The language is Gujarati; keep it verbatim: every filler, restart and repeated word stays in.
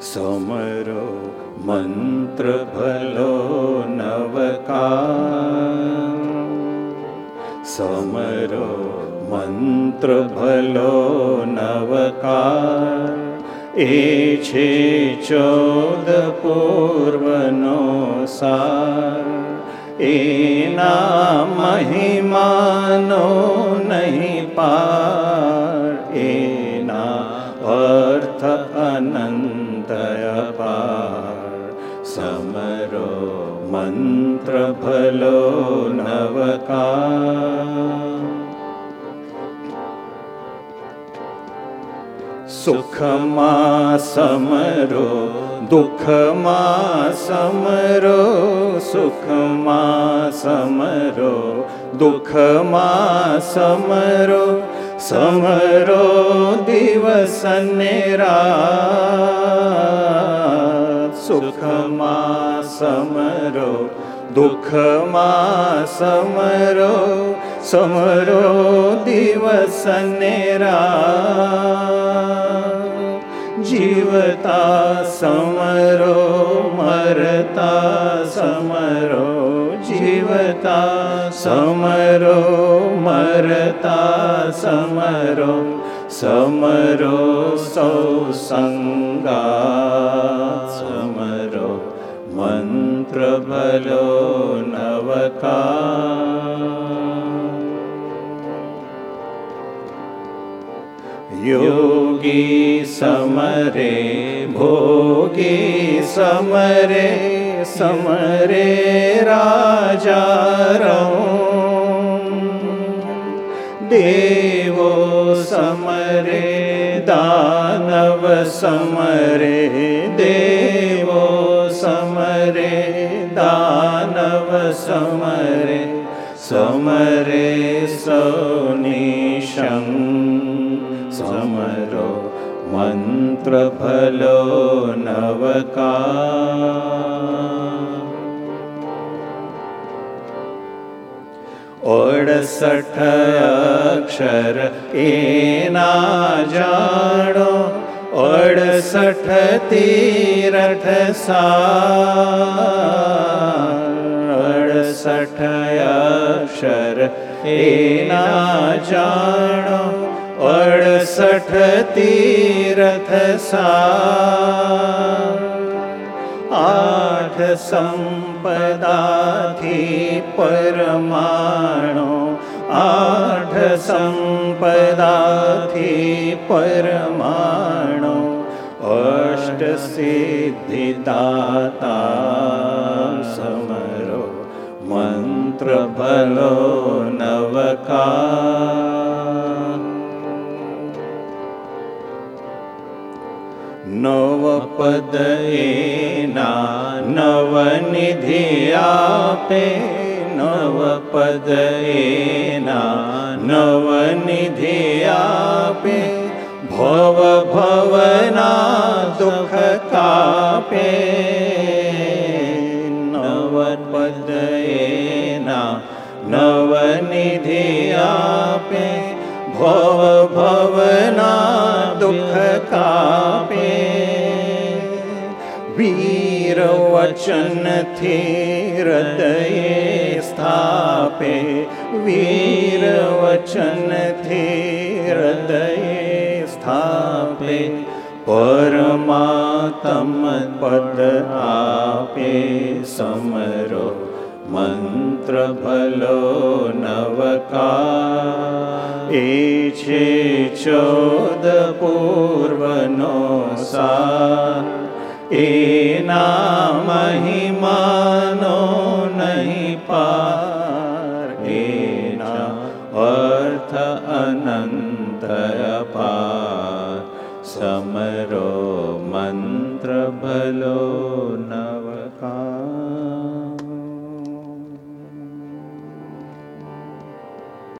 સમરો મંત્ર ભલો નવકાર, સમરો મંત્ર ભલો નવકાર, એ છે ચૌદ પૂર્વનો સાર, એના મહિમાનો નહીં પાર, એના અર્થ અનંત અપાર. સમરો મંત્ર ભલો નવકાર, સુખમાં સમરો દુઃખમાં સમરો, સુખમાં સમરો દુઃખમાં સમરો, સમરો દિવસ ને રાત. સુખમાં સમરો દુઃખમાં સમરો, સમરો દિવસ ને રાત. જીવતા સમરો મરતા સમરો, જીવતા સમરો મરતા સમરો, સમરો સૌ સંગાત. સમરો મંત્ર ભલો નવકાર, યોગી સમરે ભોગી સમરે, સમરે રાજા રઉ. દેવો સમરે દાનવ સમરે, દેવો સમરે દાનવ સમરે, સમરે સૌની સંગ. સમરો મંત્ર ભલો નવકાર, ઓડસઠ અક્ષર એના જાણો, ઓડસઠ તીરથ સાર. અડસઠ અક્ષર એના જાણો, અડસઠ તીરથ સાર. આઠ સંપદાથી પરમાણો, આઠ સંપદાથી પરમાણો, અષ્ટ સિદ્ધિ દાતા. સમરો મંત્ર ભલો નવકાર, નવ પદ એના નવનિધિ આપે, નવ પદ એના નવનિધિ આપે, ભવ ભવના દુઃખ કાપે. નવ પદ એના નવનિધિ આપે, ભવ ભવના દુઃખ કાપે. વીર વચનથી હૃદયે સ્થાપે, વીર વચનથી હૃદયે સ્થાપે, પરમાત્મ પદ આપે. સમરો મંત્ર ભલો નવકાર, એ છે ચૌદ પૂર્વનો સાર, એના મહિમાનો નહીં પાર, એના અર્થ અનંત અપાર. સમરો મંત્ર ભલો ન